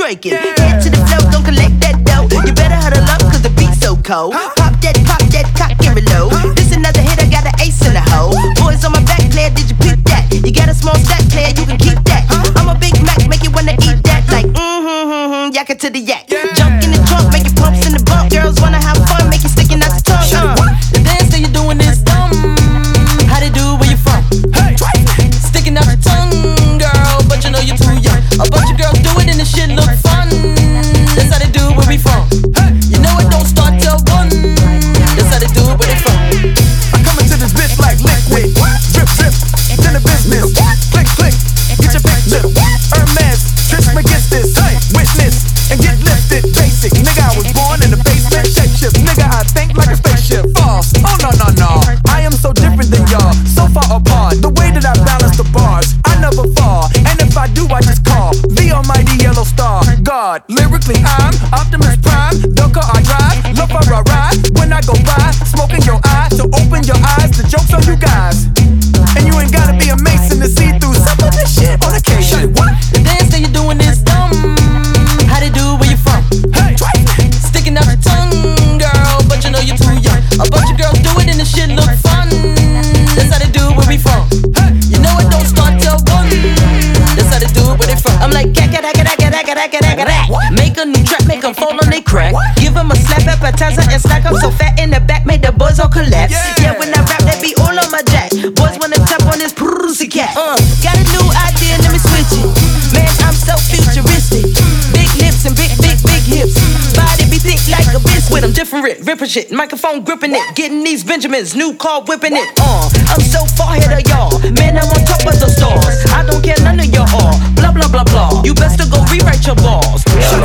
twerking. Head to the flow, don't collect that dough. You better huddle up, cause the beat's so cold. Pop that, cock and reload. This another hit, I got an ace in the hole. Boys on my back, player, did you pick that? You got a small stack, player, you can keep that. I'm a Big Mac, make you wanna eat that. Like, yak it to the yak. Junk in the trunk, make it pumps in the bump. Girls wanna have fun, make you sticking out the tongue. The dance that you're doing is dumb. How they do, where you from? Sticking out your tongue, girl, but you know you're too young. A bunch of girls do it and the shit look fun. That's how they do where we from. You know it don't start till 1. That's how they do it where they from. I come into this bitch like liquid. Drip, drip, in the business. Click, click, get your picture. Hermes, Trismegistus. Witness and get lifted. Basic, nigga, I was born in the basement. Shape shift, nigga, I think like a spaceship. False, oh no, no, no. I am so different than y'all, so far apart. The way that I balance the bars, I never fall. And if I do, I just call the almighty yellow star. God, lyrically I'm Optimus Prime. The car I drive, look for a ride. When I go by, smoke in your eye. So open your eyes, the joke's on you guys. And you ain't gotta be a Mason to see through some of this shit on occasion. The dance that you're doing is dumb. How they do where you from? Sticking out your tongue, girl, but you know you're too young. A bunch of girls do it and the shit look fun. That's how they do where we from. You know it don't start till 1. That's how they do it where they from. I'm like, make a new track, make them fall on they crack. Give them a slap appetizer and stack up so fat in the back, make the boys all collapse. Yeah, when I rap, that be all on my jack. Boys wanna tap on this pussycat. Got a new idea, let me switch it. Man, I'm so futuristic. Big lips and big hips. Body be thick like a biscuit. I'm different, ripping shit, microphone gripping it. Getting these Benjamins, new car whipping it. I'm so far ahead of y'all. Man, I'm on top of the stars. I don't care none of y'all. Blah, blah, blah, blah. You best to go rewrite your balls.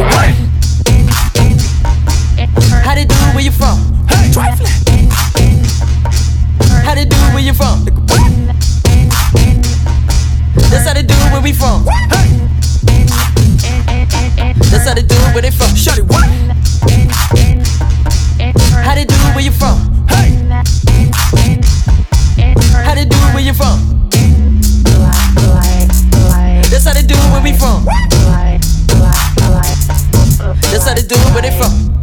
How they do where you from? How they do where you from? That's how they do where we from. That's how they do where they from. How they do where you from? How they do where you from? That's how they do where we from. That's how they do where they from.